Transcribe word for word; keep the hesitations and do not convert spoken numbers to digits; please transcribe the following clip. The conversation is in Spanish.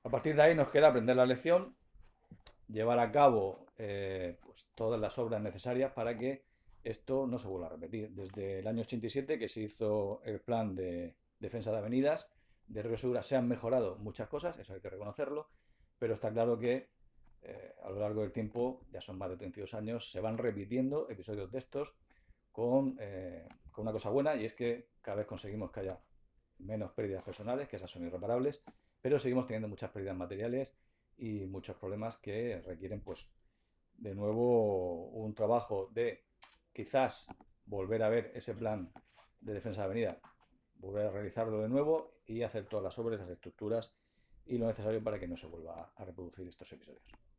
A partir de ahí nos queda aprender la lección, llevar a cabo eh, pues, todas las obras necesarias para que esto no se vuelva a repetir. Desde el año ochenta y siete que se hizo el plan de defensa de avenidas, de Río Segura se han mejorado muchas cosas, eso hay que reconocerlo, pero está claro que eh, a lo largo del tiempo, ya son más de treinta y dos años, se van repitiendo episodios de estos con, eh, con una cosa buena, y es que cada vez conseguimos que haya menos pérdidas personales, que esas son irreparables, pero seguimos teniendo muchas pérdidas materiales y muchos problemas que requieren, pues, de nuevo un trabajo de quizás volver a ver ese plan de defensa de avenida, volver a realizarlo de nuevo y hacer todas las obras, las estructuras y lo necesario para que no se vuelva a reproducir estos episodios.